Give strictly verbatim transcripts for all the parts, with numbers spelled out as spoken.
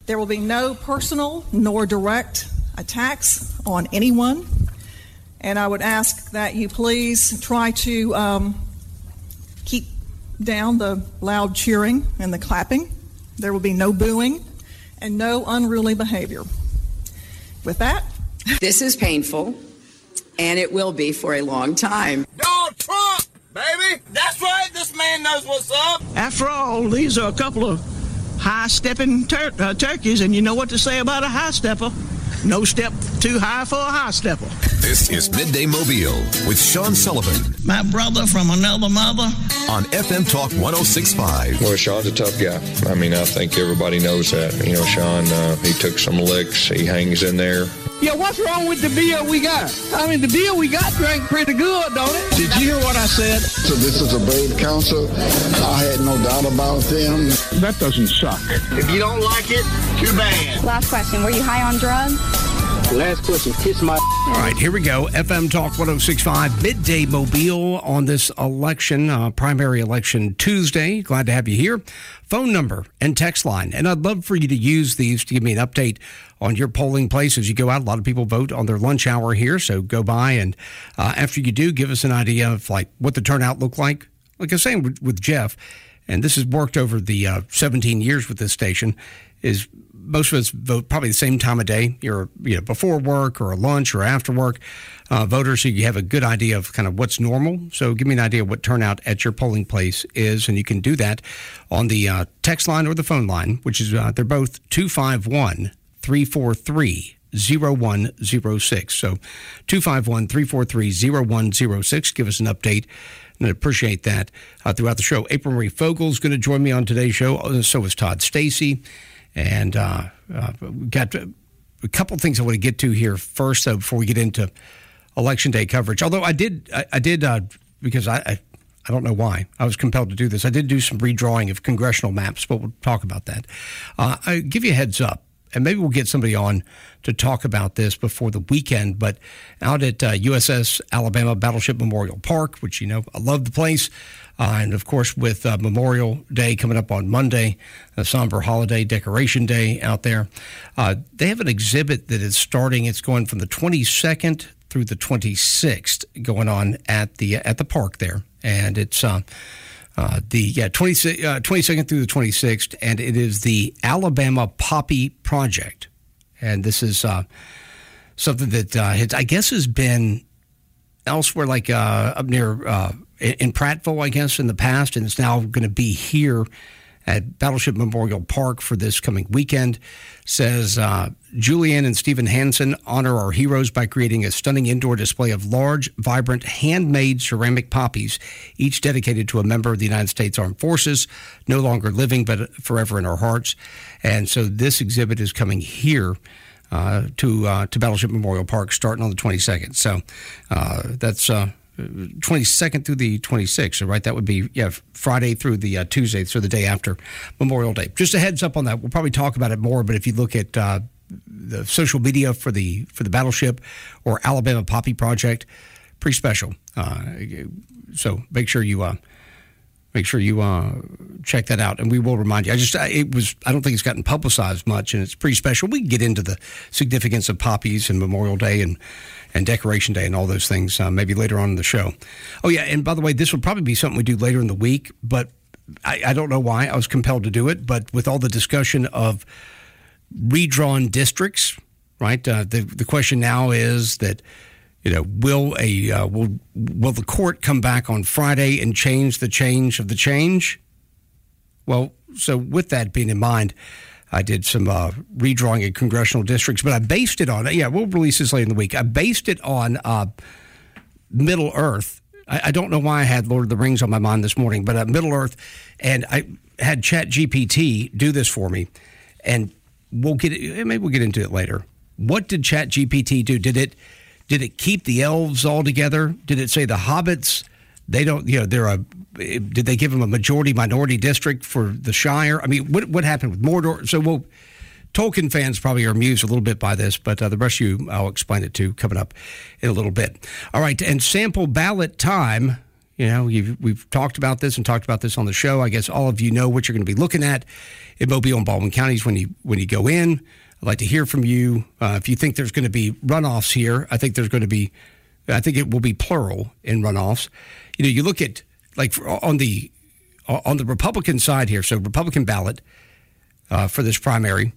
There will be no personal nor direct attacks on anyone, and I would ask that you please try to um, keep down the loud cheering and the clapping. There will be no booing and no unruly behavior. With that, this is painful, and it will be for a long time. Donald Trump, baby! That's right, this man knows what's up! After all, these are a couple of high-stepping tur- uh, turkeys, and you know what to say about a high-stepper. No step too high for a high-stepper. This is Midday Mobile with Sean Sullivan. My brother from another mother. On F M Talk one oh six point five. Well, Sean's a tough guy. I mean, I think everybody knows that. You know, Sean, uh, he took some licks. He hangs in there. Yeah, what's wrong with the beer we got? I mean, the beer we got drank pretty good, don't it? Did you hear what I said? So this is a brave council. I had no doubt about them. That doesn't suck. If you don't like it, too bad. Last question. Were you high on drugs? Last question. Kiss my... All right, here we go. F M Talk one oh six point five, Midday Mobile on this election, uh, primary election Tuesday. Glad to have you here. Phone number and text line. And I'd love for you to use these to give me an update on your polling place as you go out. A lot of people vote on their lunch hour here, so go by. And uh, after you do, give us an idea of like what the turnout looked like. Like I was saying with, with Jeff, and this has worked over the uh, seventeen years with this station, is most of us vote probably the same time of day. You're you know before work or lunch or after work uh, voters, so you have a good idea of kind of what's normal. So give me an idea of what turnout at your polling place is, and you can do that on the uh, text line or the phone line, which is uh, they're both two five one, three four three, zero one zero six. So two five one, three four three, zero one zero six. Give us an update. And I appreciate that uh, throughout the show. April Marie Fogle is going to join me on today's show. So is Todd Stacy. And uh, uh, got a couple things I want to get to here first, though, before we get into Election Day coverage. Although I did, I, I did, uh, because I, I, I don't know why I was compelled to do this. I did do some redrawing of congressional maps, but we'll talk about that. Uh, I give you a heads up, and maybe we'll get somebody on to talk about this before the weekend. But out at uh, U S S Alabama Battleship Memorial Park, which you know I love the place. Uh, and, of course, with uh, Memorial Day coming up on Monday, a somber holiday, Decoration Day out there, uh, they have an exhibit that is starting. It's going from the twenty-second through the twenty-sixth going on at the at the park there. And it's uh, uh, the yeah twenty, uh, twenty-second through the twenty-sixth, and it is the Alabama Poppy Project. And this is uh, something that uh, has, I guess has been elsewhere, like uh, up near uh, in Prattville, I guess, in the past, and it's now going to be here at Battleship Memorial Park for this coming weekend. Says uh, Julianne and Stephen Hansen honor our heroes by creating a stunning indoor display of large, vibrant, handmade ceramic poppies, each dedicated to a member of the United States Armed Forces, no longer living but forever in our hearts. And so this exhibit is coming here uh, to uh, to Battleship Memorial Park starting on the twenty-second. So uh, that's... Uh, twenty-second through the twenty-sixth, so right, that would be yeah Friday through the uh, Tuesday, so the day after Memorial Day. Just a heads up on that. We'll probably talk about it more, but if you look at uh, the social media for the for the Battleship or Alabama Poppy Project, pretty special. Uh, so make sure you uh, make sure you uh, check that out, and we will remind you. I just it was I don't think it's gotten publicized much, and it's pretty special. We can get into the significance of poppies and Memorial Day and. and Decoration Day and all those things uh, maybe later on in the show. Oh, yeah, and by the way, this will probably be something we do later in the week, but I, I don't know why I was compelled to do it, but with all the discussion of redrawn districts, right, uh, the, the question now is that, you know, will a uh, will will the court come back on Friday and change the change of the change? Well, so with that being in mind, I did some uh, redrawing of congressional districts, but I based it on, yeah, we'll release this later in the week. I based it on uh, Middle Earth. I, I don't know why I had Lord of the Rings on my mind this morning, but uh, Middle Earth, and I had Chat G P T do this for me, and we'll get it, maybe we'll get into it later. What did Chat G P T do? Did it did it keep the elves all together? Did it say the hobbits? They don't, you know, they're a, did they give them a majority minority district for the Shire? I mean, what what happened with Mordor? So we'll, Tolkien fans probably are amused a little bit by this, but uh, the rest of you, I'll explain it to coming up in a little bit. All right, and sample ballot time. You know, you've, we've talked about this and talked about this on the show. I guess all of you know what you're going to be looking at in Mobile and Baldwin counties when you when you go in. I'd like to hear from you. Uh, if you think there's going to be runoffs here, I think there's going to be, I think it will be plural in runoffs. You know, you look at, like, on the on the Republican side here, so Republican ballot uh, for this primary,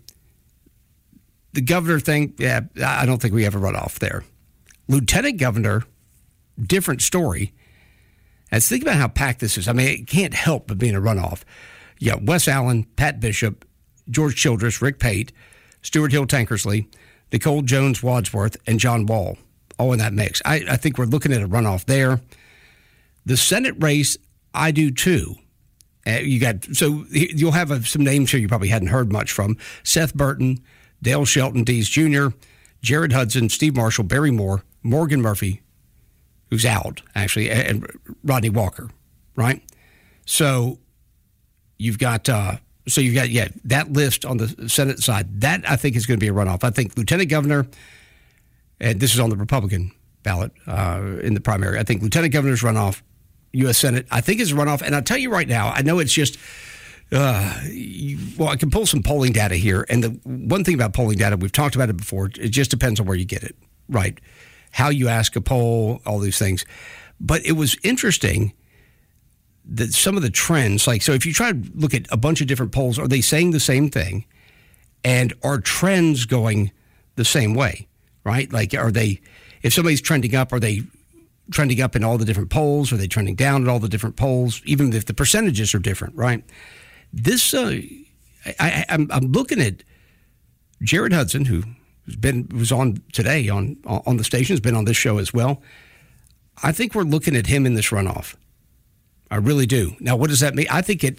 the governor thing, yeah, I don't think we have a runoff there. Lieutenant governor, different story. And think about how packed this is. I mean, it can't help but being a runoff. You got Wes Allen, Pat Bishop, George Childress, Rick Pate, Stuart Hill Tankersley, Nicole Jones Wadsworth, and John Wall, all in that mix. I, I think we're looking at a runoff there. The Senate race, I do too. Uh, you got so you'll have a, some names here you probably hadn't heard much from: Seth Burton, Dale Shelton Dees Junior, Jared Hudson, Steve Marshall, Barry Moore, Morgan Murphy, who's out actually, and Rodney Walker, right? So you've got. Uh, So you've got, yeah, that list on the Senate side. That, I think, is going to be a runoff. I think Lieutenant Governor, and this is on the Republican ballot uh, in the primary, I think Lieutenant Governor's runoff, U S Senate, I think is a runoff. And I'll tell you right now, I know it's just, uh, you, well, I can pull some polling data here. And the one thing about polling data, we've talked about it before, it just depends on where you get it, right? How you ask a poll, all these things. But it was interesting that some of the trends, like, so if you try to look at a bunch of different polls, are they saying the same thing? And are trends going the same way, right? Like, are they, if somebody's trending up, are they trending up in all the different polls? Are they trending down in all the different polls? Even if the percentages are different, right? This, uh, I, I'm, I'm looking at Jared Hudson, who has been, was on today on, on the station, has been on this show as well. I think we're looking at him in this runoff. I really do. Now, what does that mean? I think it,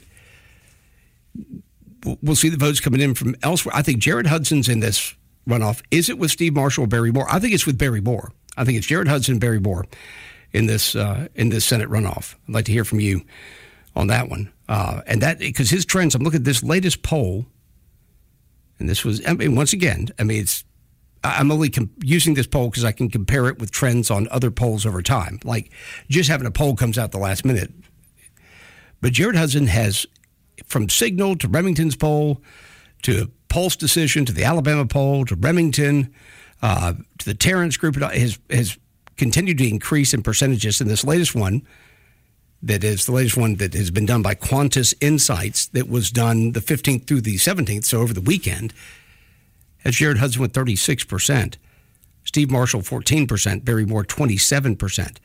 we'll see the votes coming in from elsewhere. I think Jared Hudson's in this runoff. Is it with Steve Marshall or Barry Moore? I think it's with Barry Moore. I think it's Jared Hudson and Barry Moore in this uh, in this Senate runoff. I'd like to hear from you on that one. Uh, and that, because his trends, I'm looking at this latest poll, and this was, I mean, once again, I mean, it's, I'm only com- using this poll because I can compare it with trends on other polls over time. Like, just having a poll comes out the last minute. But Jared Hudson has, from Signal to Remington's poll, to Pulse Decision, to the Alabama poll, to Remington, uh, to the Terrence Group, has, has continued to increase in percentages. In this latest one, that is the latest one that has been done by Quantus Insights, that was done the fifteenth through the seventeenth, so over the weekend, has Jared Hudson with thirty-six percent, Steve Marshall fourteen percent, Barry Moore twenty-seven percent.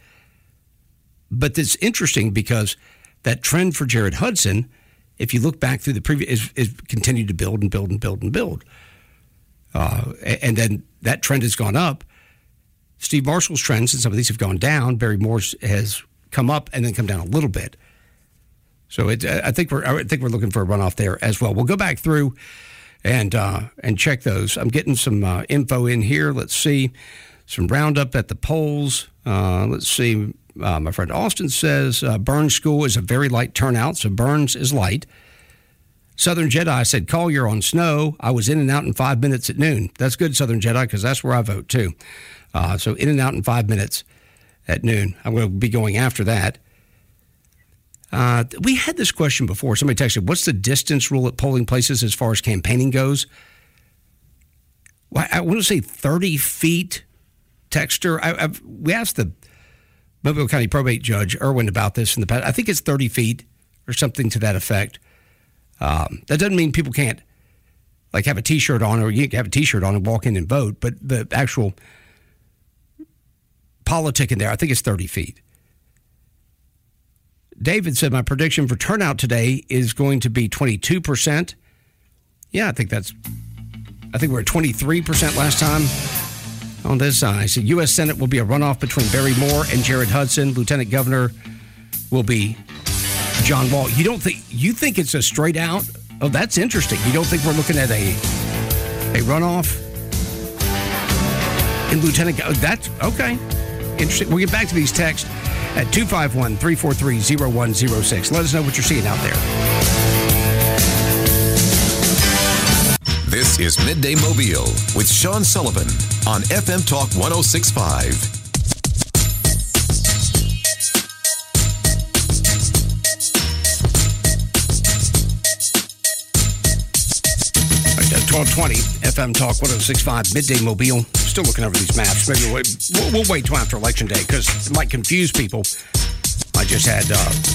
But it's interesting because that trend for Jared Hudson, if you look back through the previous, is, is continued to build and build and build and build. Uh, and then that trend has gone up. Steve Marshall's trends, and some of these have gone down. Barry Moore's has come up and then come down a little bit. So it, I think we're I think we're looking for a runoff there as well. We'll go back through and uh, and check those. I'm getting some uh, info in here. Let's see, some roundup at the polls. Uh, let's see. Uh, my friend Austin says uh, Burns School is a very light turnout, so Burns is light. Southern Jedi said Collier on snow. I was in and out in five minutes at noon. That's good, Southern Jedi, because that's where I vote too. Uh, so in and out in five minutes at noon. I'm going to be going after that. Uh, we had this question before. Somebody texted, what's the distance rule at polling places as far as campaigning goes? Well, I want to say thirty feet, Texter. I, I've, we asked the Mobile County probate judge, Irwin, about this in the past. I think it's thirty feet or something to that effect. Um, that doesn't mean people can't, like, have a T-shirt on, or you can have a T-shirt on and walk in and vote, but the actual politic in there, I think it's thirty feet. David said, my prediction for turnout today is going to be twenty-two percent. Yeah, I think that's, I think we we're at twenty-three percent last time on this side. So U S Senate will be a runoff between Barry Moore and Jared Hudson. Lieutenant Governor will be John Wall. You don't think, you think it's a straight out? Oh, that's interesting. You don't think we're looking at a a runoff in Lieutenant Governor? That's okay. Interesting. We'll get back to these texts at two five one, three four three, zero one zero six. Let us know what you're seeing out there. This is Midday Mobile with Sean Sullivan on F M Talk one oh six point five. twelve twenty F M Talk one oh six point five Midday Mobile. Still looking over these maps. Maybe we'll, we'll, we'll wait till after Election Day because it might confuse people. I just had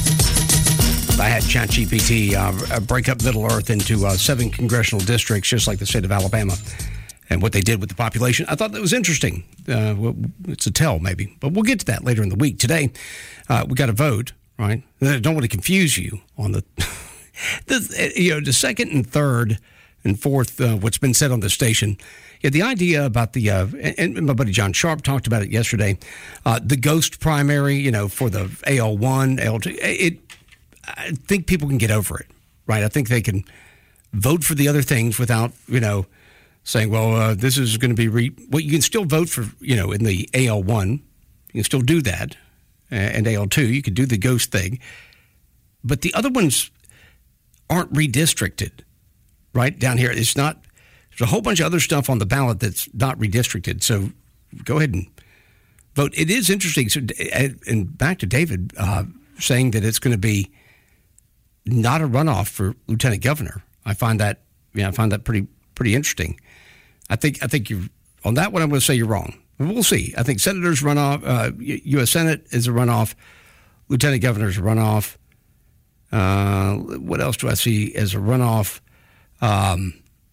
uh, I had ChatGPT uh, break up Middle Earth into uh, seven congressional districts, just like the state of Alabama, and what they did with the population. I thought that was interesting. Uh, well, it's a tell, maybe, but we'll get to that later in the week. Today, uh, we got to vote, right? I don't want to confuse you on the, the you know, the second and third and fourth, uh, what's been said on the station. Yeah, the idea about the, uh, and my buddy John Sharp talked about it yesterday, uh, the ghost primary, you know, for the A L one, A L two, it, I think people can get over it, right? I think they can vote for the other things without, you know, saying, well, uh, this is going to be, re- well, you can still vote for, you know, in the A L one, you can still do that, and A L two, you can do the ghost thing, but the other ones aren't redistricted, right? Down here, it's not, there's a whole bunch of other stuff on the ballot that's not redistricted, so go ahead and vote. It is interesting, so, and back to David uh, saying that it's going to be not a runoff for lieutenant governor. I find that, yeah, I find that pretty pretty interesting. I think I think you on that one. I'm going to say you're wrong. We'll see. I think senators runoff, uh, U S Senate is a runoff, lieutenant governor's a runoff. Uh, what else do I see as a runoff? Um,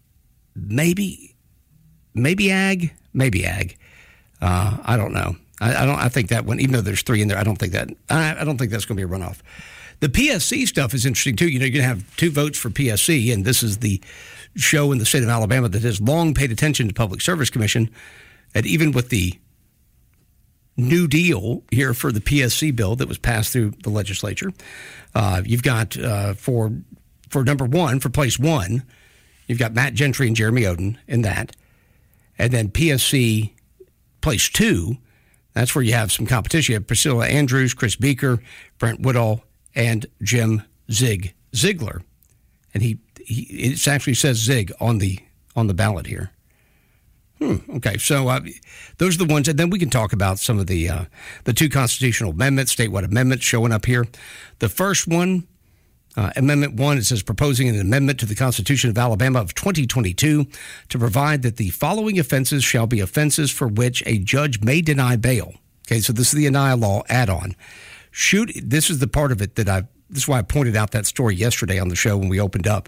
maybe, maybe ag, maybe ag. Uh, I don't know. I, I don't. I think that one, even though there's three in there, I don't think that. I, I don't think that's going to be a runoff. The P S C stuff is interesting too. You know, you're going to have two votes for P S C, and this is the show in the state of Alabama that has long paid attention to Public Service Commission, and even with the New Deal here for the P S C bill that was passed through the legislature, uh, you've got uh, for for number one, for place one, you've got Matt Gentry and Jeremy Oden in that, and then P S C place two, that's where you have some competition. You have Priscilla Andrews, Chris Beaker, Brent Woodall, and Jim Zig Ziegler, and he, he it actually says Zig on the on the ballot here. Hmm, okay, so uh, those are the ones, and then we can talk about some of the uh, the two constitutional amendments, statewide amendments showing up here. The first one, uh, Amendment one, it says proposing an amendment to the Constitution of Alabama of twenty twenty-two to provide that the following offenses shall be offenses for which a judge may deny bail. Okay, so this is the Anaya Law add-on. Shoot, this is the part of it that I, this is why I pointed out that story yesterday on the show when we opened up.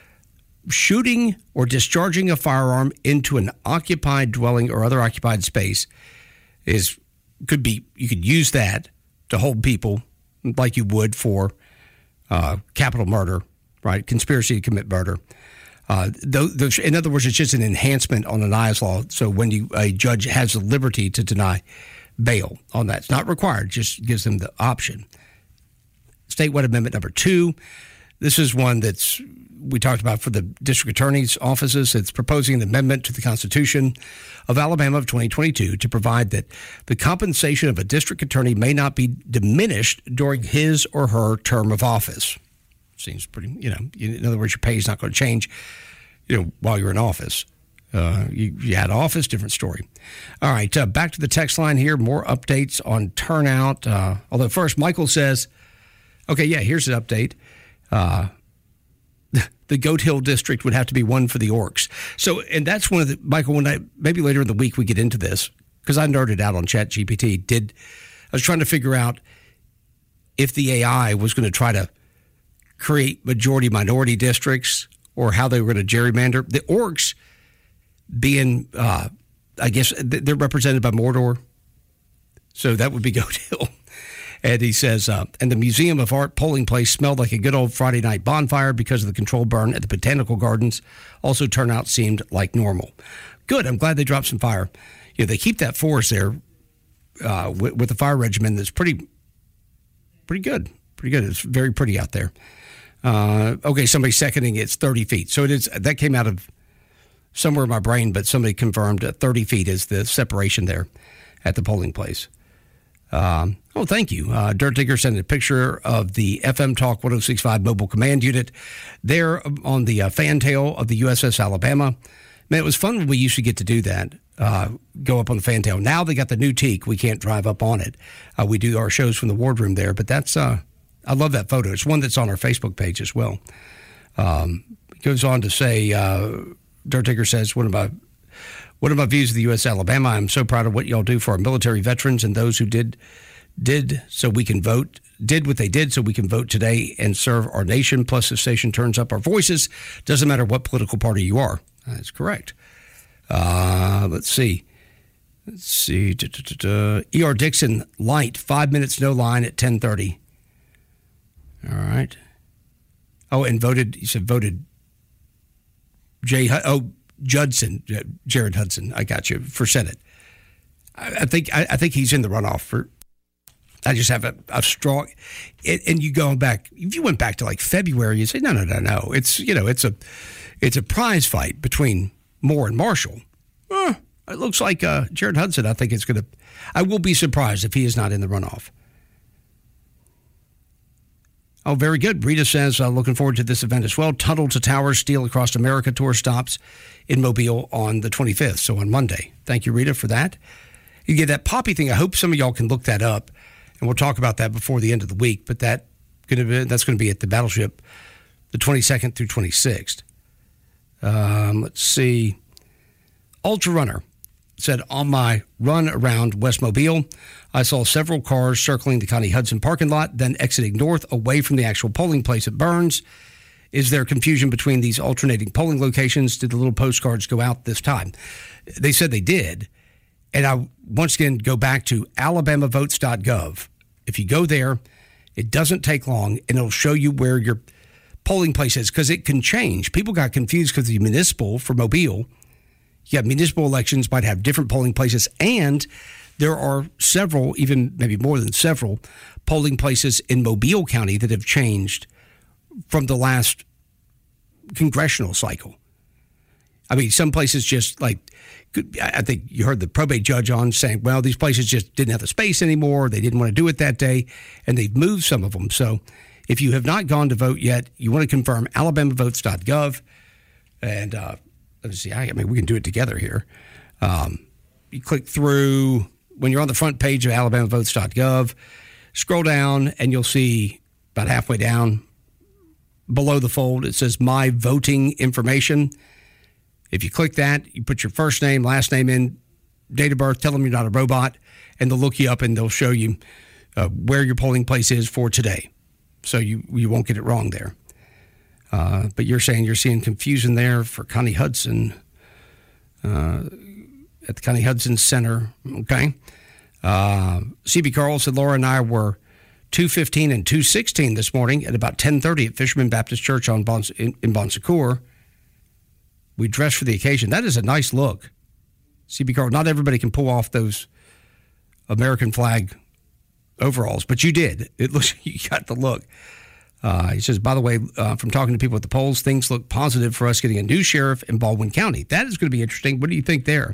Shooting or discharging a firearm into an occupied dwelling or other occupied space is, could be, you could use that to hold people like you would for uh, capital murder, right? Conspiracy to commit murder. Uh, those, those, in other words, it's just an enhancement on Anaya's Law. So when you, a judge has the liberty to deny bail on that. It's not required, just gives them the option. Statewide Amendment number two. This is one that's we talked about for the district attorney's offices. It's proposing an amendment to the Constitution of Alabama of twenty twenty-two to provide that the compensation of a district attorney may not be diminished during his or her term of office. Seems pretty, you know, in other words, your pay is not going to change, you know, while you're in office. Uh, you, you had office, different story. All right, uh, back to the text line here. More updates on turnout. Uh, although first, Michael says, okay, yeah, here's an update. Uh, the Goat Hill District would have to be one for the Orcs. So, and that's one of the, Michael, when I, maybe later in the week we get into this, because I nerded out on ChatGPT. Did, I was trying to figure out if the A I was going to try to create majority-minority districts or how they were going to gerrymander. The Orcs being, uh, I guess, they're represented by Mordor. So that would be Goat Hill. And he says, uh, and the Museum of Art polling place smelled like a good old Friday night bonfire because of the controlled burn at the Botanical Gardens. Also, turnout seemed like normal. Good. I'm glad they dropped some fire. You know, they keep that forest there uh, with, with the fire regimen that's pretty, pretty good. Pretty good. It's very pretty out there. Uh, okay, somebody's seconding it's thirty feet. So it is, that came out of somewhere in my brain, but somebody confirmed that thirty feet is the separation there at the polling place. Um, oh, thank you. Uh, Dirt Digger sent a picture of the F M Talk one oh six point five mobile command unit there on the uh, fantail of the U S S Alabama. Man, it was fun when we used to get to do that, uh, go up on the fantail. Now they got the new teak. We can't drive up on it. Uh, we do our shows from the wardroom there, but that's, uh, I love that photo. It's one that's on our Facebook page as well. Um, it goes on to say, uh, Dirt Digger says, one of my one of my views of the U S Alabama, I'm so proud of what y'all do for our military veterans and those who did did so we can vote, did what they did so we can vote today and serve our nation. Plus, the station turns up our voices. Doesn't matter what political party you are. That's correct. Uh, let's see. Let's see. Da, da, da, da. E R Dixon Light, five minutes no line at ten thirty. All right. Oh, and voted, you said voted Jay, oh, Judson, Jared Hudson. I got you for Senate. I, I think I, I think he's in the runoff for. I just have a, a strong, it, and you going back. If you went back to like February, you say no, no, no, no. It's you know, it's a, it's a prize fight between Moore and Marshall. Uh, it looks like uh, Jared Hudson. I think it's going to. I will be surprised if he is not in the runoff. Oh, very good. Rita says, uh, looking forward to this event as well. Tunnel to Towers, Steel Across America tour stops in Mobile on the twenty-fifth, so on Monday. Thank you, Rita, for that. You get that Poppy thing. I hope some of y'all can look that up, and we'll talk about that before the end of the week, but that gonna be, that's going to be at the Battleship the twenty-second through twenty-sixth. Um, let's see. Ultra Runner said, on my run around West Mobile, I saw several cars circling the Connie Hudson parking lot, then exiting north away from the actual polling place at Burns. Is there confusion between these alternating polling locations? Did the little postcards go out this time? They said they did. And I once again go back to alabama votes dot gov. If you go there, it doesn't take long, and it'll show you where your polling place is, because it can change. People got confused because the municipal for Mobile, you have municipal elections might have different polling places, and there are several, even maybe more than several, polling places in Mobile County that have changed from the last congressional cycle. I mean, some places just like, I think you heard the probate judge on saying, well, these places just didn't have the space anymore. They didn't want to do it that day, and they've moved some of them. So if you have not gone to vote yet, you want to confirm alabama votes dot gov. And uh, let's see, I mean, we can do it together here. Um, you click through, when you're on the front page of alabama votes dot gov, scroll down, and you'll see about halfway down below the fold, it says My Voting Information. If you click that, you put your first name, last name in, date of birth, tell them you're not a robot, and they'll look you up and they'll show you uh, where your polling place is for today. So you, you won't get it wrong there. Uh, but you're saying you're seeing confusion there for Connie Hudson uh, at the Connie Hudson Center. Okay. Uh, C B Carl said Laura and I were two fifteen and two sixteen this morning at about ten thirty at Fisherman Baptist Church on bon, in, in Bon Secours. We dressed for the occasion. That is a nice look. C B Carl, not everybody can pull off those American flag overalls, but you did. It looks, you got the look. Uh, he says, by the way, uh, from talking to people at the polls, things look positive for us getting a new sheriff in Baldwin County. That is going to be interesting. What do you think there?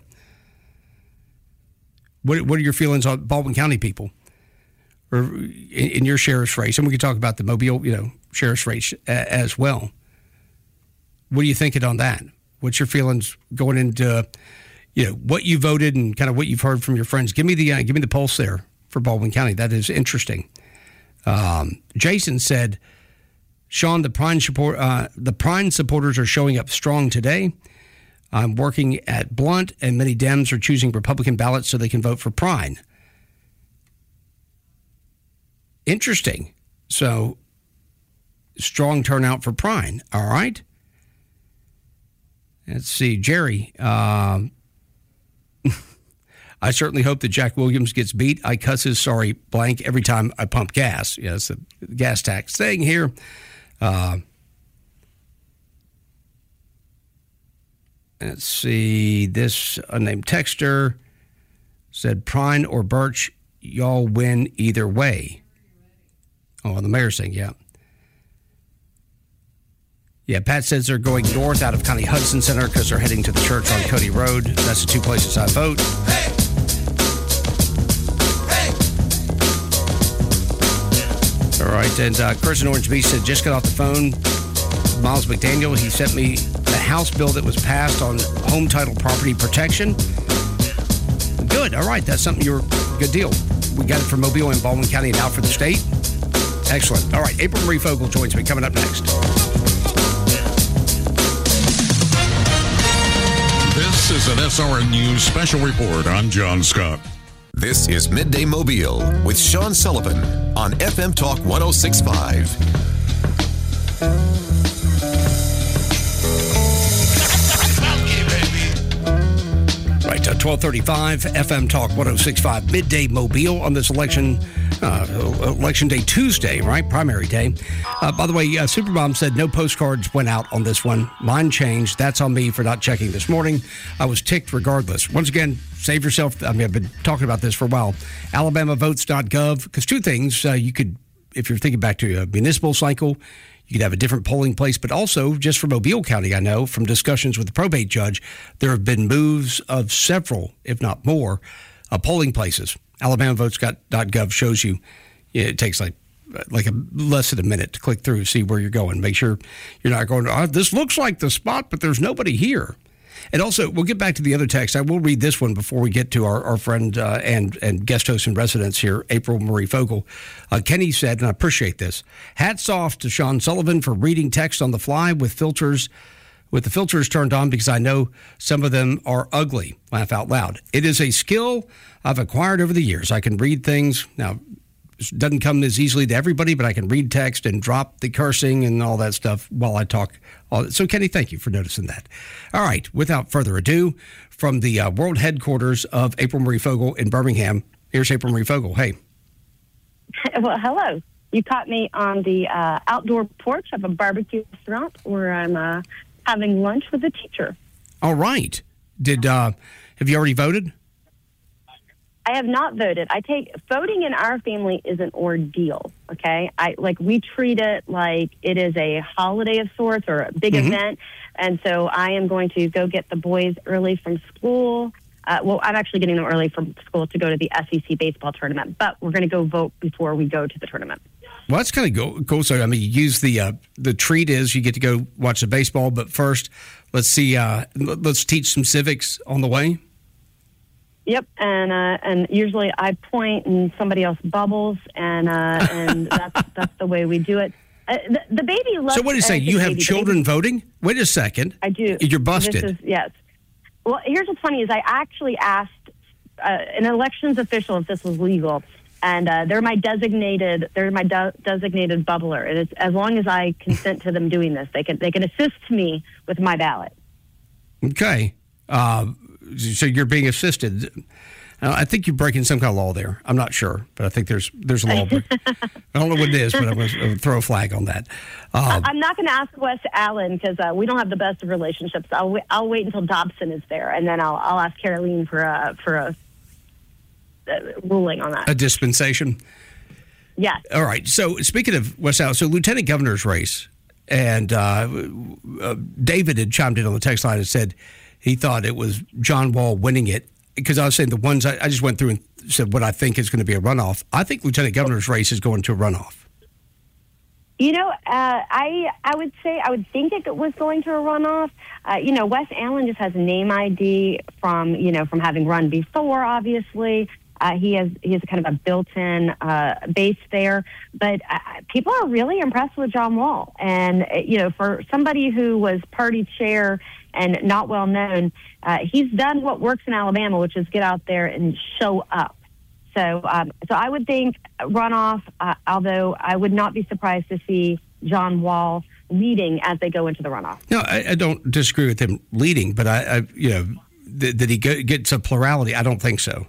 What What are your feelings on Baldwin County people, or in, in your sheriff's race? And we can talk about the Mobile, you know, sheriff's race a, as well. What are you thinking on that? What's your feelings going into, you know, what you voted and kind of what you've heard from your friends? Give me the uh, give me the pulse there for Baldwin County. That is interesting. Um, Jason said, Sean, the Prine support uh, the Prine supporters are showing up strong today. I'm working at Blunt, and many Dems are choosing Republican ballots so they can vote for Prine. Interesting. So, strong turnout for Prine. All right. Let's see. Jerry, um, I certainly hope that Jack Williams gets beat. I cuss his sorry blank every time I pump gas. Yes, the gas tax thing here. Uh, let's see. This unnamed texter said, Prine or Birch, y'all win either way. Oh, the mayor's saying, yeah. Yeah, Pat says they're going north out of Connie Hudson Center because they're heading to the church on Cody Road. That's the two places I vote. Hey! Hey! All right, and uh, Chris in Orange Beach said, just got off the phone. Miles McDaniel, he sent me the House bill that was passed on home title property protection. Good, all right, that's something you're, good deal. We got it for Mobile and Baldwin County and out for the state. Excellent. All right, April Marie Fogle joins me coming up next. is an S R N News special report. I'm John Scott. This is Midday Mobile with Sean Sullivan on F M Talk one oh six point five. Right, uh, twelve thirty-five, F M Talk one oh six point five, Midday Mobile on this election uh, election day Tuesday, right? Primary day. Uh, by the way, uh, Supermom said no postcards went out on this one. Mine changed. That's on me for not checking this morning. I was ticked regardless. Once again, save yourself. I mean, I've been talking about this for a while. Alabama votes dot gov, because two things. Uh, you could, if you're thinking back to a municipal cycle, you could have a different polling place, but also just for Mobile County, I know from discussions with the probate judge, there have been moves of several, if not more, uh, polling places. Alabama votes dot gov shows you. It takes like like a less than a minute to click through, see where you're going. Make sure you're not going, oh, this looks like the spot, but there's nobody here. And also, we'll get back to the other text. I will read this one before we get to our, our friend uh, and, and guest host in residence here, April Marie Fogel. Uh, Kenny said, and I appreciate this, hats off to Sean Sullivan for reading text on the fly with filters, with the filters turned on, because I know some of them are ugly. Laugh out loud. It is a skill I've acquired over the years. I can read things. Now, it doesn't come as easily to everybody, but I can read text and drop the cursing and all that stuff while I talk. So, Kenny, thank you for noticing that. All right, without further ado, from the uh, world headquarters of April Marie Fogel in Birmingham, here's April Marie Fogel. Hey. Well, hello. You caught me on the uh, outdoor porch of a barbecue restaurant where I'm uh, having lunch with a teacher. All right. Did uh, have you already voted? I have not voted. I take voting in our family is an ordeal. Okay, I like we treat it like it is a holiday of sorts or a big mm-hmm. event, and so I am going to go get the boys early from school. Uh, well, I'm actually getting them early from school to go to the S E C baseball tournament, but we're going to go vote before we go to the tournament. Well, that's kind of cool. So, I mean, you use the uh, the treat is you get to go watch the baseball, but first, let's see, uh, let's teach some civics on the way. Yep, and uh, and usually I point and somebody else bubbles, and uh, and that's that's the way we do it. Uh, the, the baby loves. So what do you say? You have baby. children voting? Wait a second. I do. You're busted. This is, yes. Well, here's what's funny is I actually asked uh, an elections official if this was legal, and uh, they're my designated they're my de- designated bubbler, and it's, as long as I consent to them doing this, they can they can assist me with my ballot. Okay. Uh, So you're being assisted. Uh, I think you're breaking some kind of law there. I'm not sure, but I think there's there's a law. I don't know what it is, but I'm going to throw a flag on that. Uh, I'm not going to ask Wes Allen because uh, we don't have the best of relationships. I'll w- I'll wait until Dobson is there, and then I'll I'll ask Caroline for a for a uh, ruling on that. A dispensation. Yeah. All right. So speaking of Wes Allen, so Lieutenant Governor's race, and uh, uh, David had chimed in on the text line and said he thought it was John Wall winning it, because I was saying the ones I, I just went through and said what I think is going to be a runoff. I think Lieutenant Governor's race is going to a runoff. You know, uh, I I would say I would think it was going to a runoff. Uh, you know, Wes Allen just has name I D from you know from having run before. Obviously, uh, he has he has kind of a built-in uh, base there. But uh, people are really impressed with John Wall, and uh, you know, for somebody who was party chair and not well known, uh, he's done what works in Alabama, which is get out there and show up. So, um, so I would think runoff. Uh, although I would not be surprised to see John Wall leading as they go into the runoff. No, I, I don't disagree with him leading, but I, I you know, th- did he get, get to plurality? I don't think so.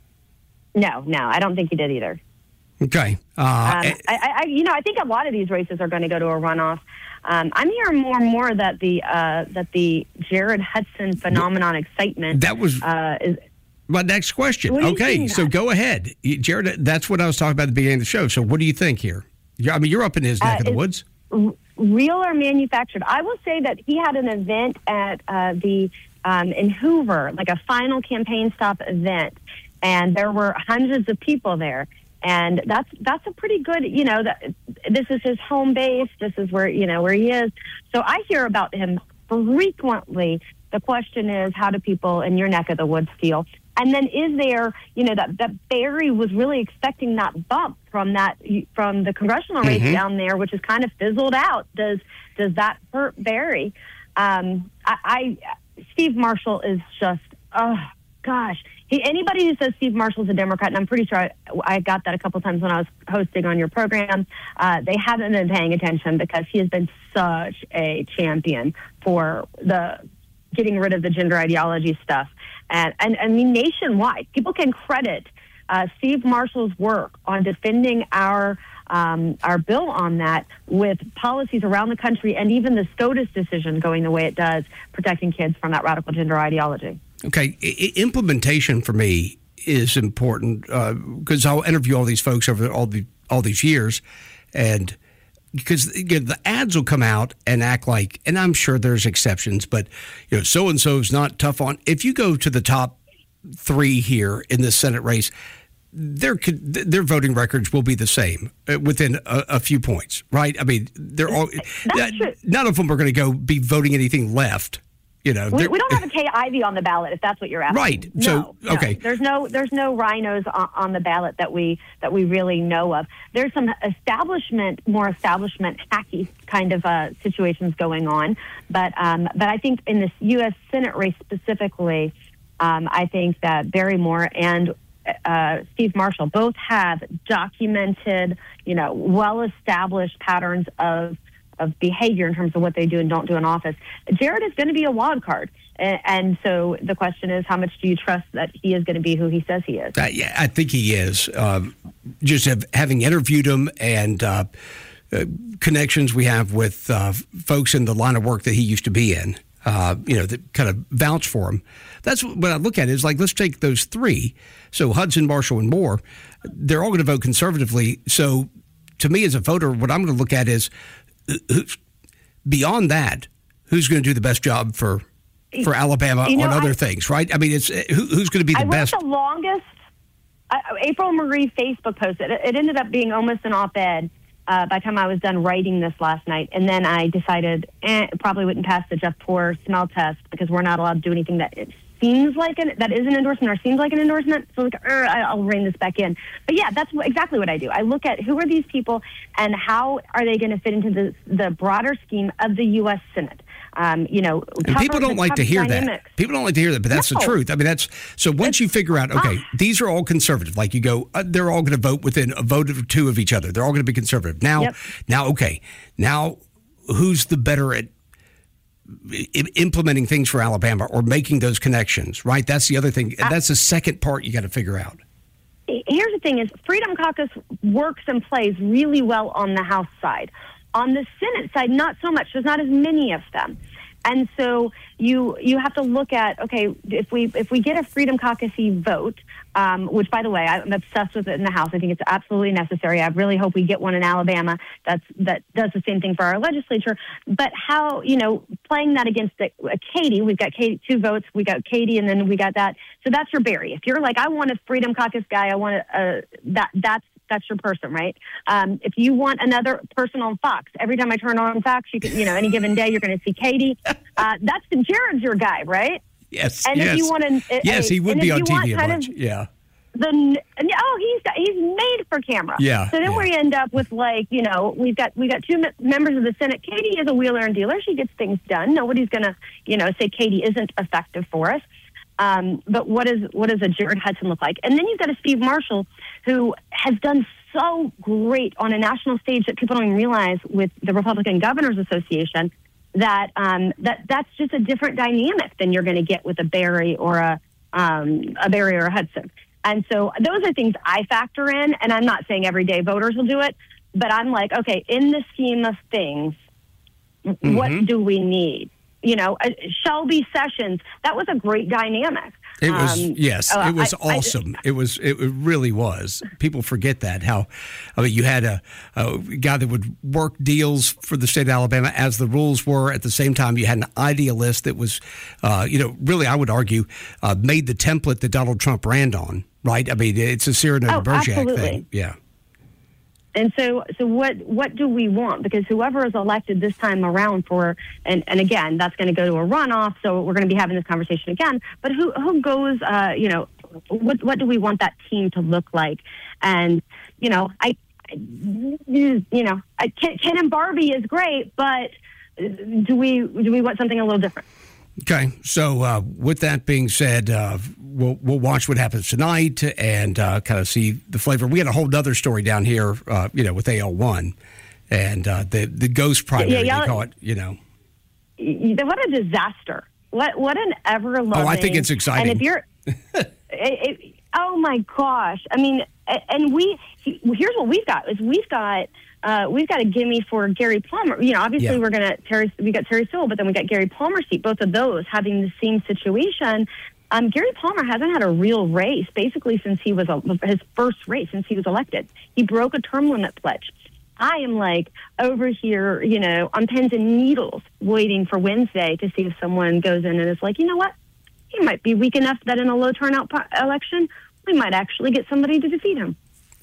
No, no, I don't think he did either. Okay. Uh, um, I, I, you know, I think a lot of these races are going to go to a runoff. Um, I'm hearing more and more that the uh, that the Jared Hudson phenomenon excitement that was uh, is. My next question. Okay, so go ahead, Jared. That's what I was talking about at the beginning of the show. So, what do you think here? I mean, you're up in his neck uh, of the woods. R- real or manufactured? I will say that he had an event at uh, the um, in Hoover, like a final campaign stop event, and there were hundreds of people there. And that's that's a pretty good, you know, that this is his home base. This is where, you know, where he is. So I hear about him frequently. The question is, how do people in your neck of the woods feel? And then is there, you know, that, that Barry was really expecting that bump from that from the congressional race mm-hmm. down there, which has kind of fizzled out. Does does that hurt Barry? Um, I, I Steve Marshall is just, oh, gosh. He, anybody who says Steve Marshall's a Democrat, and I'm pretty sure I, I got that a couple times when I was hosting on your program, uh, they haven't been paying attention because he has been such a champion for the getting rid of the gender ideology stuff. And, and I mean, nationwide, people can credit uh, Steve Marshall's work on defending our um, our bill on that with policies around the country, and even the SCOTUS decision going the way it does, protecting kids from that radical gender ideology. Okay, I- implementation for me is important because uh, I'll interview all these folks over all the all these years, and because you know, the ads will come out and act like, and I'm sure there's exceptions, but you know, so and so is not tough on. If you go to the top three here in this Senate race, their their voting records will be the same within a, a few points, right? I mean, they're all none of them are going to go be voting anything left. You know, we, we don't have a Kay Ivey on the ballot, if that's what you're asking. Right. No, so no. okay. There's no there's no rhinos on, on the ballot that we that we really know of. There's some establishment, more establishment hacky kind of uh, situations going on, but um, but I think in this U S Senate race specifically, um, I think that Barrymore and uh, Steve Marshall both have documented, you know, well-established patterns of of behavior in terms of what they do and don't do in office. Jared is going to be a wild card. And, and so the question is, how much do you trust that he is going to be who he says he is? Uh, yeah, I think he is. Um, just have, having interviewed him and uh, uh, connections we have with uh, folks in the line of work that he used to be in, uh, you know, that kind of vouch for him. That's what I look at is like, let's take those three. So Hudson, Marshall, and Moore, they're all going to vote conservatively. So to me as a voter, what I'm going to look at is, who's, beyond that, who's going to do the best job for for Alabama you know, on other I, things, right? I mean, it's who, who's going to be the I best? I wrote the longest uh, April Marie Facebook post. It, it ended up being almost an op-ed uh, by the time I was done writing this last night. And then I decided eh, it probably wouldn't pass the Jeff Poor smell test because we're not allowed to do anything that it seems like an, that is an endorsement or seems like an endorsement. So like, er, I'll rein this back in. But yeah, that's exactly what I do. I look at who are these people and how are they going to fit into the the broader scheme of the U S Senate. Um, you know, and people don't like to hear dynamics. that. People don't like to hear that, but that's no. the truth. I mean, that's so. Once it's, you figure out, okay, ah. these are all conservative. Like you go, uh, they're all going to vote within a vote or two of each other. They're all going to be conservative. Now, yep. now, okay, now, who's the better at implementing things for Alabama or making those connections, right? That's the other thing. Uh, That's the second part you got to figure out. Here's the thing is Freedom Caucus works and plays really well on the House side. On the Senate side, not so much. There's not as many of them. And so you you have to look at, okay, if we if we get a Freedom Caucus-y vote, um, which, by the way, I'm obsessed with it in the House. I think it's absolutely necessary. I really hope we get one in Alabama that's that does the same thing for our legislature. But how, you know, playing that against the, uh, Katie, we've got Katie, two votes. We got Katie, and then we got that. So that's your Barry. If you're like, I want a Freedom Caucus guy, I want a, uh, that that's that's your person, right? Um, if you want another person on Fox, every time I turn on Fox, you can, you know, any given day, you're going to see Katie. Uh, that's Jared's your guy, right? Yes. And yes. if you want to, yes, he would be on T V a bunch. Of, yeah. The oh, he's he's made for camera. Yeah. So then yeah. we end up with like, you know, we've got we got two members of the Senate. Katie is a wheeler and dealer. She gets things done. Nobody's going to, you know, say Katie isn't effective for us. Um, but what is what does a Jared Hudson look like? And then you've got a Steve Marshall who has done so great on a national stage that people don't even realize with the Republican Governors Association that um, that that's just a different dynamic than you're going to get with a Barry or a um, a Barry or a Hudson. And so those are things I factor in, and I'm not saying everyday voters will do it, but I'm like, okay, in the scheme of things, mm-hmm. what do we need? You know, uh, Shelby Sessions, that was a great dynamic. It was, um, yes, uh, it was I, awesome. I, it was, it really was. People forget that, how, I mean, you had a, a guy that would work deals for the state of Alabama as the rules were. At the same time, you had an idealist that was, uh, you know, really, I would argue, uh, made the template that Donald Trump ran on, right? I mean, it's a Cyrano oh, de Bergerac absolutely. thing. Yeah. And so, so what, what do we want? Because whoever is elected this time around for, and, and again, that's going to go to a runoff. So we're going to be having this conversation again. But who, who goes? Uh, you know, what, what do we want that team to look like? And you know, I, you know, I, Ken, Ken and Barbie is great, but do we do we want something a little different? Okay, so uh, with that being said, uh, we'll we'll watch what happens tonight and uh, kind of see the flavor. We had a whole other story down here, uh, you know, with A L one and uh, the the ghost primary. Yeah, they call it, you know. What a disaster! What what an ever loving. Oh, I think it's exciting. And if you're, it, it, oh my gosh! I mean, and we here's what we've got is we've got. Uh, we've got a gimme for Gary Palmer. You know, obviously yeah. we're going to Terry. We got Terry Sewell, but then we got Gary Palmer seat. Both of those having the same situation. Um, Gary Palmer hasn't had a real race basically since he was a, his first race since he was elected. He broke a term limit pledge. I am like over here, you know, on pins and needles, waiting for Wednesday to see if someone goes in and is like, you know what, he might be weak enough that in a low turnout election we might actually get somebody to defeat him.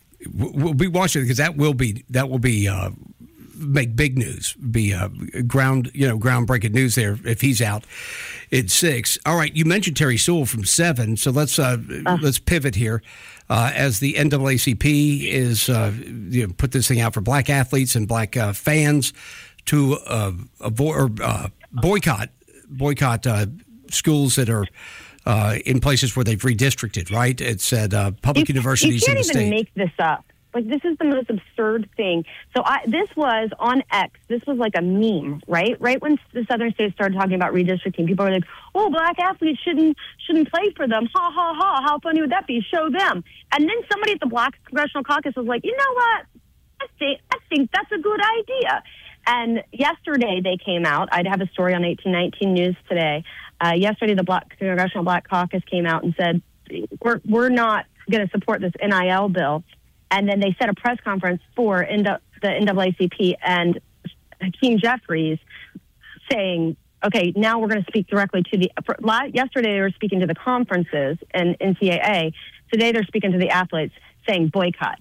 We'll be watching because that will be that will be uh, make big news, be uh, ground you know groundbreaking news there if he's out at six. All right, you mentioned Terry Sewell from seven, so let's uh, uh. let's pivot here uh, as the N double A C P is uh, you know, put this thing out for black athletes and black uh, fans to uh, avoid or uh, boycott boycott uh, schools that are. Uh, in places where they've redistricted, right? It said uh, public you, universities in the state. You can't even make this up. Like, this is the most absurd thing. So I, this was on X. This was like a meme, right? Right when the Southern states started talking about redistricting, people were like, oh, black athletes shouldn't shouldn't play for them. Ha, ha, ha. How funny would that be? Show them. And then somebody at the Black Congressional Caucus was like, you know what? I think, I think that's a good idea. And yesterday they came out. I'd have a story on eighteen nineteen News today. Uh, yesterday, the Black Congressional Black Caucus came out and said, we're, we're not going to support this N I L bill. And then they set a press conference for the N double A C P and Hakeem Jeffries saying, okay, now we're going to speak directly to the – yesterday they were speaking to the conferences and N C double A. Today they're speaking to the athletes saying boycott.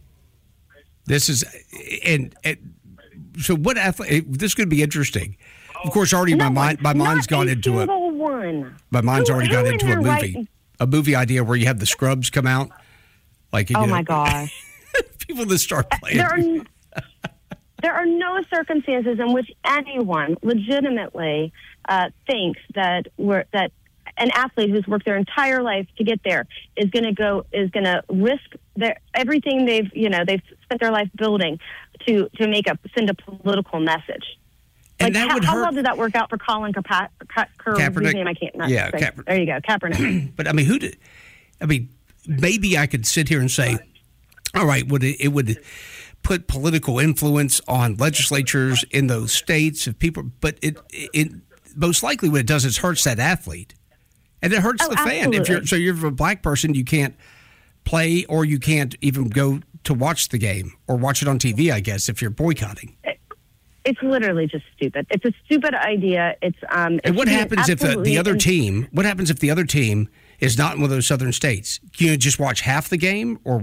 This is – and, and so what athlete – this could be interesting. Of course, already no, my mind, my mind's gone into a. One. My mind's who, already gone into a movie, right? a movie idea where you have the scrubs come out, like. Oh you know, my gosh! People that start playing. There are, there are no circumstances in which anyone legitimately uh, thinks that we're that an athlete who's worked their entire life to get there is going to go is going to risk their everything they've you know they've spent their life building to to make a send a political message. And like, that how, would how hurt. well did that work out for Colin Kaepernick? Ka- Ka- Kaepernick. Name I can't. Not yeah, say. Kaepernick. There you go, Kaepernick. But I mean, who did? I mean, maybe I could sit here and say, all right, would it, it would put political influence on legislatures in those states if people? But it, it most likely what it does is hurts that athlete, and it hurts oh, the fan. absolutely. If you're so you're a black person, you can't play or you can't even go to watch the game or watch it on T V. I guess if you're boycotting. It, It's literally just stupid. It's a stupid idea. It's um. And what happens if the, the other in- team? What happens if the other team is not in one of those southern states? Can you just watch half the game, or?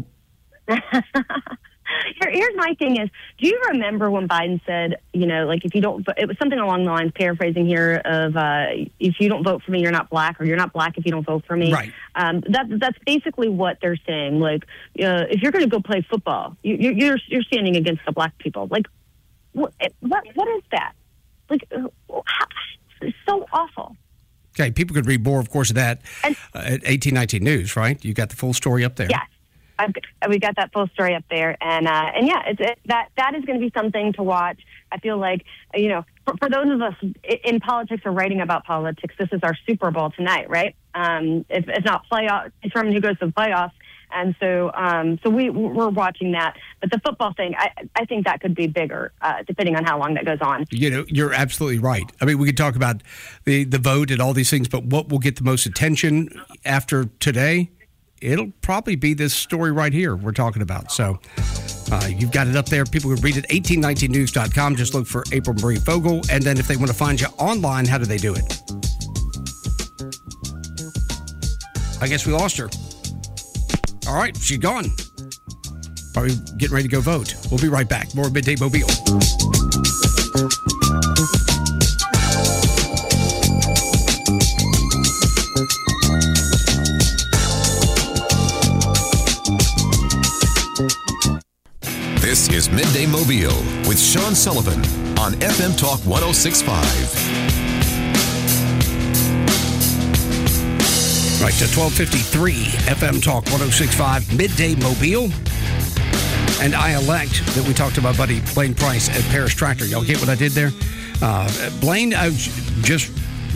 Here, here's my thing: is do you remember when Biden said, you know, like if you don't, it was something along the lines, paraphrasing here, of uh, if you don't vote for me, you're not black, or you're not black if you don't vote for me. Right. Um, that that's basically what they're saying. Like, uh, if you're going to go play football, you, you're you're standing against the black people. Like. What, what what is that? Like, how, it's so awful. Okay, people could read more, of course, of that and, uh, at eighteen nineteen News, right? You got the full story up there. Yes, I've, we got that full story up there, and uh, and yeah, it's it, that that is going to be something to watch. I feel like you know, for, for those of us in politics or writing about politics, this is our Super Bowl tonight, right? Um, if it's not playoff, determine who goes to the playoffs. And so, um, so we we're watching that. But the football thing, I, I think that could be bigger, uh, depending on how long that goes on. You know, you're absolutely right. I mean, we could talk about the the vote and all these things, but what will get the most attention after today? It'll probably be this story right here we're talking about. So, uh, you've got it up there. People can read it. eighteen nineteen news dot com. Just look for April Marie Fogel, and then if they want to find you online, how do they do it? I guess we lost her. All right, she's gone. Probably getting ready to go vote. We'll be right back. More Midday Mobile. This is Midday Mobile with Sean Sullivan on F M Talk one oh six point five. Right to twelve fifty-three F M Talk one oh six point five Midday Mobile. And I elect that we talked to my buddy Blaine Price at Paris Tractor. Y'all get what I did there? Uh, Blaine, I just,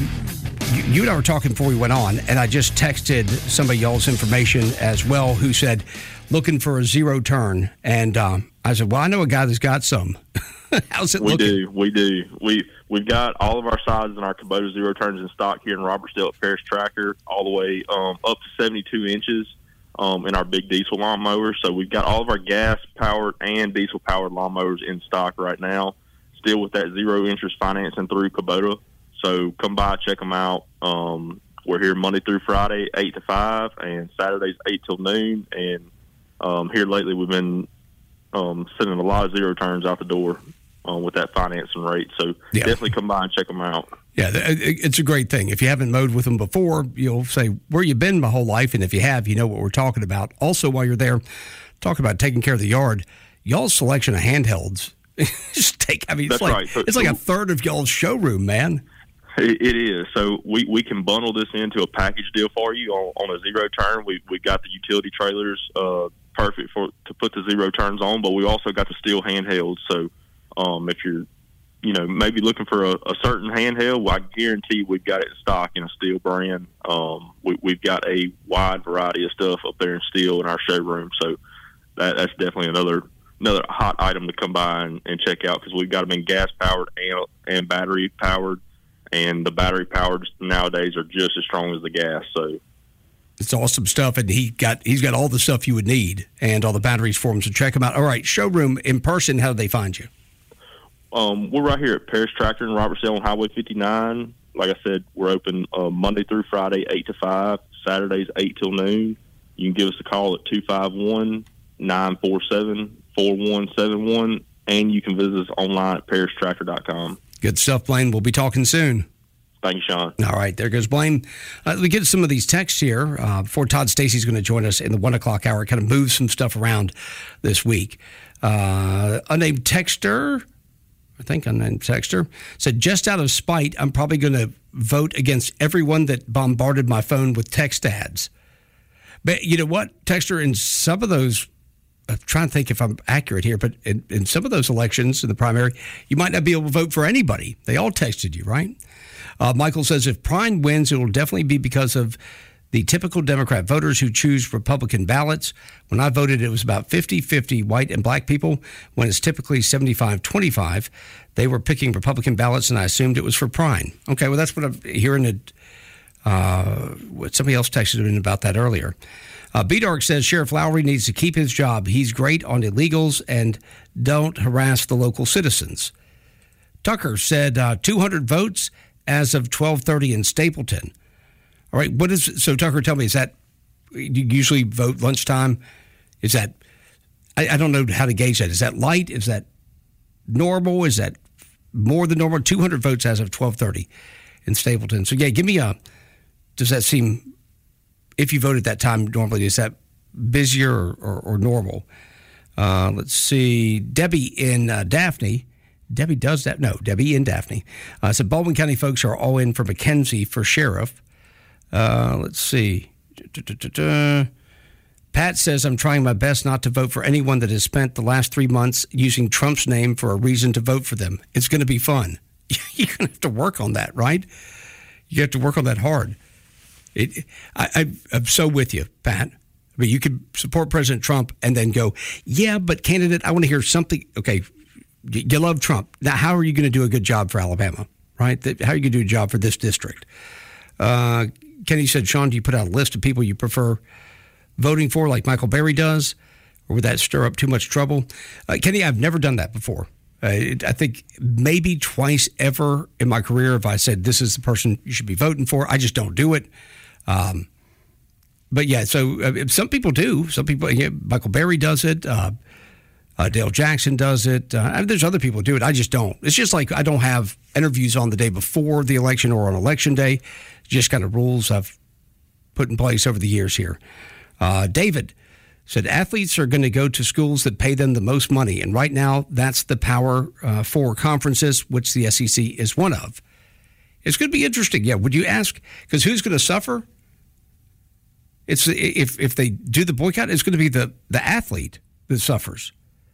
you and I were talking before we went on, and I just texted some of y'all's information as well who said, looking for a zero turn. And uh, I said, well, I know a guy that's got some. How's it we looking? do. We do. We, we've got all of our sizes in our Kubota zero turns in stock here in Robertsdale at Paris Tractor, all the way um, up to seventy-two inches. Um, in our big diesel lawnmowers. So we've got all of our gas-powered and diesel-powered lawnmowers in stock right now, still with that zero-interest financing through Kubota. So come by, check them out. Um, we're here Monday through Friday, eight to five, and Saturdays, eight till noon. And um, here lately we've been um, sending a lot of zero turns out the door um, with that financing rate. So yeah. Definitely come by and check them out. Yeah, it's a great thing. If you haven't mowed with them before, you'll say, where you been my whole life? And if you have, you know what we're talking about. Also, while you're there, talk about taking care of the yard. Y'all's selection of handhelds, just take, I mean, it's That's like, right. So, it's like a third of y'all's showroom, man. It, it is. So we, we can bundle this into a package deal for you on, on a zero turn. We we got the utility trailers uh, perfect for to put the zero turns on, but we also got the steel handhelds. So um, if you're you know, maybe looking for a, a certain handheld, well, I guarantee we've got it in stock in a steel brand. Um, we, we've got a wide variety of stuff up there in steel in our showroom. So that, that's definitely another another hot item to come by and, and check out because we've got them in gas-powered and, and battery-powered. And the battery-powered nowadays are just as strong as the gas. So it's awesome stuff, and he got he's got all the stuff you would need and all the batteries for them. So check them out. All right, showroom in person. How do they find you? Um, we're right here at Paris Tractor in Robertsdale on Highway fifty-nine. Like I said, we're open uh, Monday through Friday, eight to five, Saturdays, eight till noon. You can give us a call at two five one, nine four seven, four one seven one, and you can visit us online at paris tractor dot com. Good stuff, Blaine. We'll be talking soon. Thank you, Sean. All right, there goes Blaine. Uh, let me get some of these texts here uh, before Todd Stacy's going to join us in the one o'clock hour, kind of move some stuff around this week. Uh, unnamed texter... I think unnamed texter, said, just out of spite, I'm probably going to vote against everyone that bombarded my phone with text ads. But you know what, texter, in some of those, I'm trying to think if I'm accurate here, but in, in some of those elections in the primary, you might not be able to vote for anybody. They all texted you, right? Uh, Michael says, if Prine wins, it will definitely be because of the typical Democrat voters who choose Republican ballots. When I voted, it was about fifty-fifty white and black people. When it's typically seventy-five twenty-five, they were picking Republican ballots, and I assumed it was for Prine. Okay, well, that's what I'm hearing. It, uh, somebody else texted in about that earlier. Uh, B-Dark says Sheriff Lowry needs to keep his job. He's great on illegals and don't harass the local citizens. Tucker said uh, two hundred votes as of twelve thirty in Stapleton. All right, what is so? Tucker, tell me, is that you usually vote lunchtime? Is that I, I don't know how to gauge that. Is that light? Is that normal? Is that more than normal? two hundred votes as of twelve thirty in Stapleton. So yeah, give me a. Does that seem? If you voted that time normally, is that busier or, or, or normal? Uh, let's see, Debbie in uh, Daphne. Debbie does that? No, Debbie in Daphne. Uh, so Baldwin County folks are all in for McKenzie for sheriff. Uh, let's see. Da-da-da-da. Pat says, I'm trying my best not to vote for anyone that has spent the last three months using Trump's name for a reason to vote for them. It's going to be fun. You're going to have to work on that, right? You have to work on that hard. It, I, I, I'm so with you, Pat. I mean, you could support President Trump and then go, yeah, but candidate, I want to hear something. Okay, you, you love Trump. Now, how are you going to do a good job for Alabama, right? How are you going to do a job for this district? Uh, Kenny said, Sean, do you put out a list of people you prefer voting for like Michael Berry does? Or would that stir up too much trouble? Uh, Kenny, I've never done that before. Uh, it, I think maybe twice ever in my career if I said this is the person you should be voting for. I just don't do it. Um, but yeah, so uh, some people do. Some people, yeah, Michael Berry does it. Uh, uh, Dale Jackson does it. Uh, there's other people who do it. I just don't. It's just like I don't have interviews on the day before the election or on election day. Just kind of rules I've put in place over the years here. Uh, David said athletes are going to go to schools that pay them the most money. And right now, that's the Power uh, Four conferences, which the S E C is one of. It's going to be interesting. Yeah, would you ask? Because who's going to suffer? It's if if they do the boycott, it's going to be the, the athlete that suffers.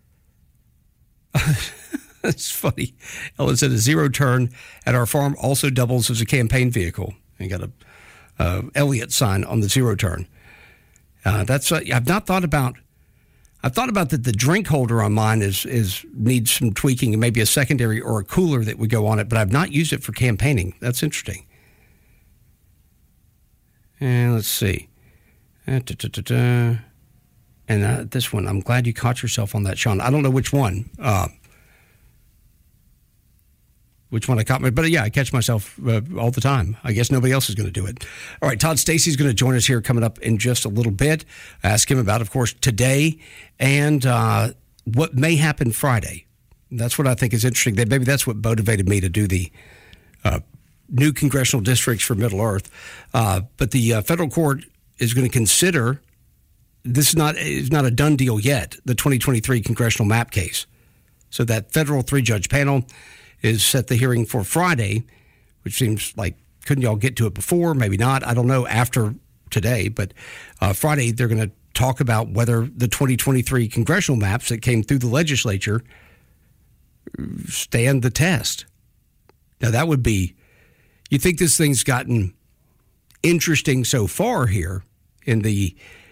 It's funny. Ellen said a zero turn at our farm also doubles as a campaign vehicle. And got a uh, Elliott sign on the zero turn. Uh, that's uh, I've not thought about. I've thought about that. The drink holder on mine is is needs some tweaking and maybe a secondary or a cooler that would go on it. But I've not used it for campaigning. That's interesting. And let's see. Uh, da, da, da, da. And uh, this one, I'm glad you caught yourself on that, Sean. I don't know which one. Uh, Which one I caught me, but yeah, I catch myself uh, all the time. I guess nobody else is going to do it. All right, Todd Stacey's going to join us here coming up in just a little bit. Ask him about, of course, today and uh, what may happen Friday. That's what I think is interesting. Maybe that's what motivated me to do the uh, new congressional districts for Middle Earth. Uh, but the uh, federal court is going to consider this is not is not a done deal yet. The twenty twenty-three congressional map case. So that federal three-judge panel is set the hearing for Friday, which seems like, couldn't y'all get to it before? Maybe not. I don't know after today, but uh, Friday they're going to talk about whether the twenty twenty-three congressional maps that came through the legislature stand the test. Now that would be, you think this thing's gotten interesting so far here in the